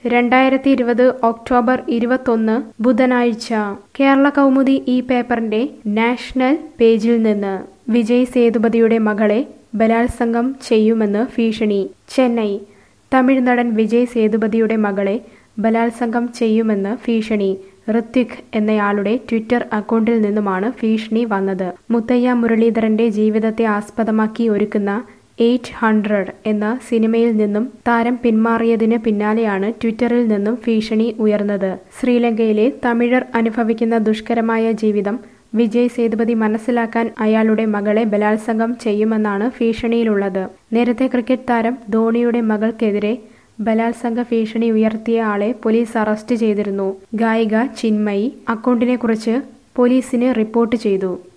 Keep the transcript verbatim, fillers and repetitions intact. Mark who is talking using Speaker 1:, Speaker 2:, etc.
Speaker 1: രണ്ടായിരത്തി ഇരുപത് ഒക്ടോബർ ഇരുപത്തൊന്ന് ബുധനാഴ്ച കേരള കൗമുദി ഈ പേപ്പറിന്റെ നാഷണൽ പേജിൽ നിന്ന് വിജയ് സേതുപതിയുടെ മകളെ ബലാത്സംഗം ചെയ്യുമെന്ന് ഭീഷണി. ചെന്നൈ. തമിഴ് നടൻ വിജയ് സേതുപതിയുടെ മകളെ ബലാത്സംഗം ചെയ്യുമെന്ന് ഭീഷണി. ഋത്വിക് എന്നയാളുടെ ട്വിറ്റർ അക്കൗണ്ടിൽ നിന്നുമാണ് ഭീഷണി വന്നത്. മുത്തയ്യ മുരളീധരന്റെ ജീവിതത്തെ ആസ്പദമാക്കി ഒരുക്കുന്ന എയ്റ്റ് ഹൺഡ്രഡ് എന്ന സിനിമയിൽ നിന്നും താരം പിന്മാറിയതിന് പിന്നാലെയാണ് ട്വിറ്ററിൽ നിന്നും ഭീഷണി ഉയർന്നത്. ശ്രീലങ്കയിലെ തമിഴർ അനുഭവിക്കുന്ന ദുഷ്കരമായ ജീവിതം വിജയ് സേതുപതി മനസ്സിലാക്കാൻ അയാളുടെ മകളെ ബലാത്സംഗം ചെയ്യുമെന്നാണ് ഭീഷണിയിലുള്ളത്. നേരത്തെ ക്രിക്കറ്റ് താരം ധോണിയുടെ മകൾക്കെതിരെ ബലാത്സംഗ ഭീഷണി ഉയർത്തിയ ആളെ പോലീസ് അറസ്റ്റ് ചെയ്തിരുന്നു. ഗായിക ചിന്മയി അക്കൗണ്ടിനെക്കുറിച്ച് പോലീസിന് റിപ്പോർട്ട് ചെയ്തു.